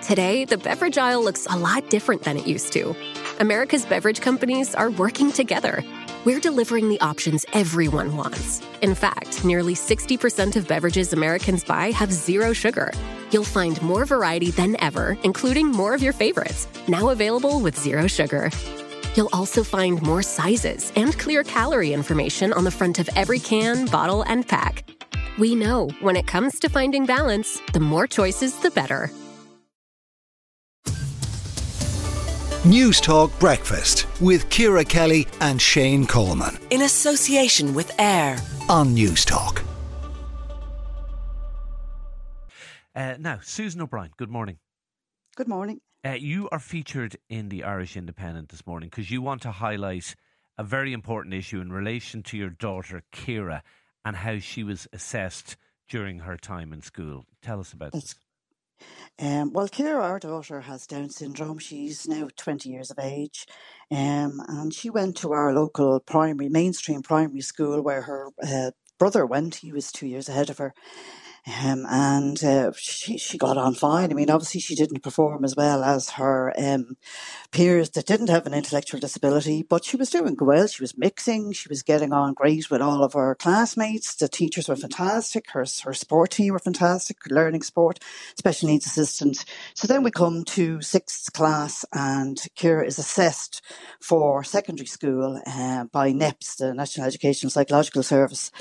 Today, the beverage aisle looks a lot different than it used to. America's beverage companies are working together. We're delivering the options everyone wants. In fact, nearly 60% of beverages Americans buy have zero sugar. You'll find more variety than ever, including more of your favorites, now available with zero sugar. You'll also find more sizes and clear calorie information on the front of every can, bottle, and pack. We know when it comes to finding balance, the more choices, the better. News Talk Breakfast with Ciara Kelly and Shane Coleman. In association with AIR on News Talk. Now, Susan O'Brien, good morning. Good morning. You are featured in the Irish Independent this morning because you want to highlight a very important issue in relation to your daughter, Ciara, and how she was assessed during her time in school. Tell us about this. Well, Ciara, our daughter, has Down syndrome. She's now 20 years of age. And she went to our local mainstream primary school where her brother went. He was 2 years ahead of her. She got on fine. I mean, obviously she didn't perform as well as her peers that didn't have an intellectual disability, but she was doing well. She was mixing. She was getting on great with all of her classmates. The teachers were fantastic. Her sport team were fantastic, learning sport, special needs assistant. So then we come to sixth class and Ciara is assessed for secondary school by NEPS, the National Educational Psychological Service.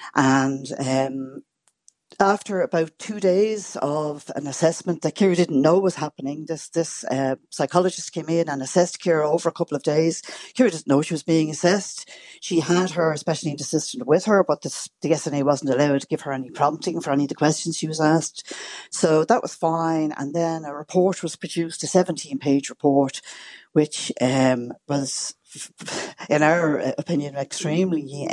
And after about 2 days of an assessment that Ciara didn't know was happening, this psychologist came in and assessed Ciara over a couple of days. Ciara didn't know she was being assessed. She had her special needs assistant with her, but the SNA wasn't allowed to give her any prompting for any of the questions she was asked. So that was fine. And then a report was produced, a 17-page report, which was, in our opinion, extremely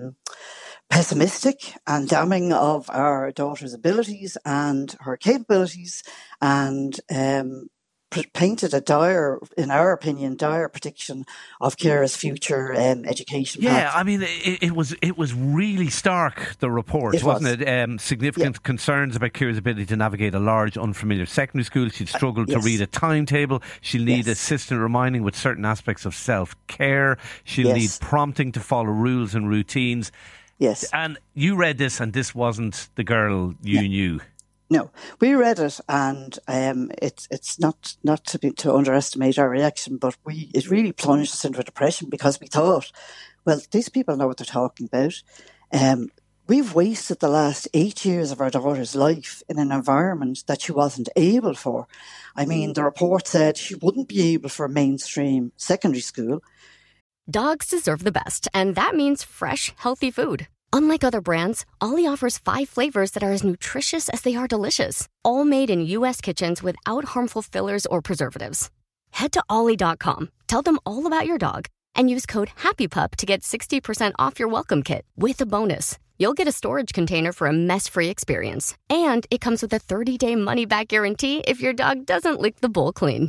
pessimistic and damning of our daughter's abilities and her capabilities, and painted a dire prediction of Ciara's future education path. Yeah, I mean, it was really stark, the report, wasn't it? Significant concerns about Ciara's ability to navigate a large, unfamiliar secondary school. She'd struggle to read a timetable. She'll need assistant reminding with certain aspects of self-care. She'll need prompting to follow rules and routines. Yes. And you read this, and this wasn't the girl you knew. No, we read it, and it's not to underestimate our reaction, but it really plunged us into a depression because we thought, well, these people know what they're talking about. We've wasted the last 8 years of our daughter's life in an environment that she wasn't able for. I mean, the report said she wouldn't be able for mainstream secondary school. Dogs deserve the best, and that means fresh, healthy food. Unlike other brands, Ollie offers 5 flavors that are as nutritious as they are delicious, all made in U.S. kitchens without harmful fillers or preservatives. Head to Ollie.com, tell them all about your dog, and use code HAPPYPUP to get 60% off your welcome kit with a bonus. You'll get a storage container for a mess-free experience, and it comes with a 30-day money-back guarantee if your dog doesn't lick the bowl clean.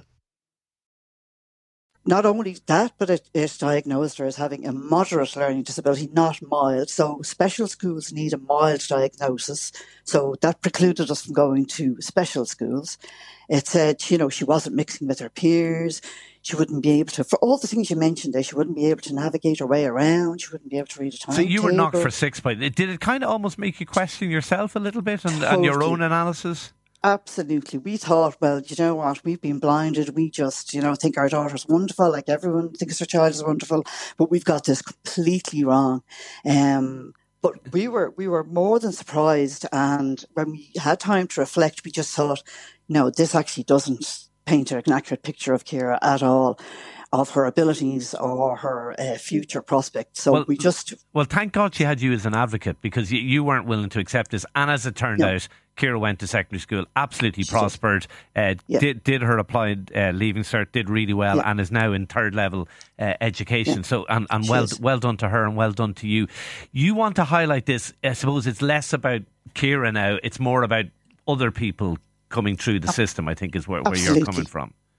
Not only that, but it diagnosed her as having a moderate learning disability, not mild. So special schools need a mild diagnosis. So that precluded us from going to special schools. It said, she wasn't mixing with her peers. She wouldn't be able to, for all the things you mentioned there, she wouldn't be able to navigate her way around. She wouldn't be able to read a timetable. So you were knocked for 6 by it. Did it kind of almost make you question yourself a little bit and your own analysis? Absolutely. We thought, well, you know what, we've been blinded. We just, think our daughter's wonderful, like everyone thinks their child is wonderful, but we've got this completely wrong. But we were more than surprised, and when we had time to reflect, we just thought, no, this actually doesn't paint an accurate picture of Ciara at all, of her abilities or her future prospects. So Well, thank God she had you as an advocate, because you weren't willing to accept this. And as it turned out, Ciara went to secondary school, absolutely prospered, did her applied leaving cert, did really well, and is now in third level education. So, and well done to her and well done to you. You want to highlight this. I suppose it's less about Ciara now, it's more about other people coming through the system, I think, is where you're coming from.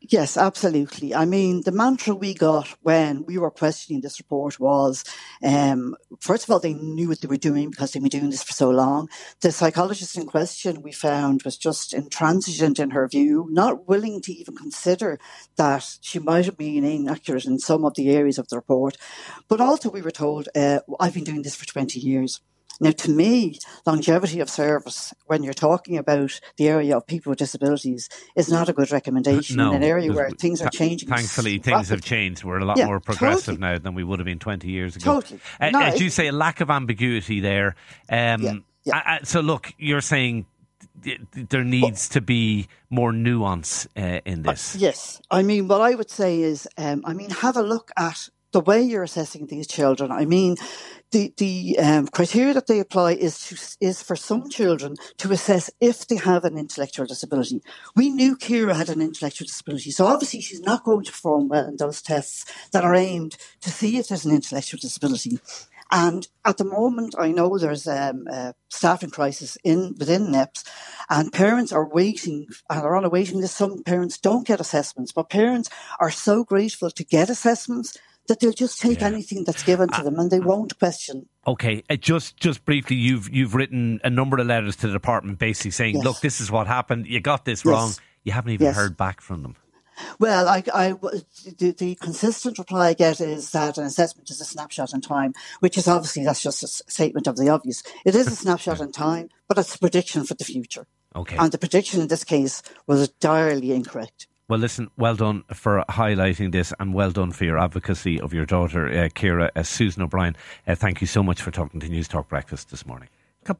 Yes, absolutely. I mean, the mantra we got when we were questioning this report was, first of all, they knew what they were doing because they've been doing this for so long. The psychologist in question, we found, was just intransigent in her view, not willing to even consider that she might have been inaccurate in some of the areas of the report. But also we were told, I've been doing this for 20 years. Now, to me, longevity of service, when you're talking about the area of people with disabilities, is not a good recommendation in an area where things are changing. Thankfully, things have changed. We're a lot more progressive now than we would have been 20 years ago. Totally. As you say, a lack of ambiguity there. So, look, you're saying there needs to be more nuance in this. Yes. I mean, what I would say is, have a look at the way you're assessing these children. I mean, the criteria that they apply is for some children to assess if they have an intellectual disability. We knew Ciara had an intellectual disability, so obviously she's not going to perform well in those tests that are aimed to see if there's an intellectual disability. And at the moment, I know there's a staffing crisis within NEPS, and parents are waiting and are on a waiting list. Some parents don't get assessments, but parents are so grateful to get assessments that they'll just take anything that's given to them and they won't question. Okay, just briefly, you've written a number of letters to the department basically saying, look, this is what happened, you got this wrong. You haven't even heard back from them. Well, the consistent reply I get is that an assessment is a snapshot in time, which is obviously, that's just a statement of the obvious. It is a snapshot in time, but it's a prediction for the future. Okay. And the prediction in this case was direly incorrect. Well, listen, well done for highlighting this and well done for your advocacy of your daughter, Ciara. Susan O'Brien, thank you so much for talking to News Talk Breakfast this morning.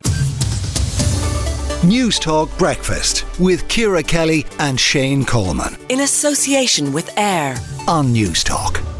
News Talk Breakfast with Ciara Kelly and Shane Coleman. In association with AIR on News Talk.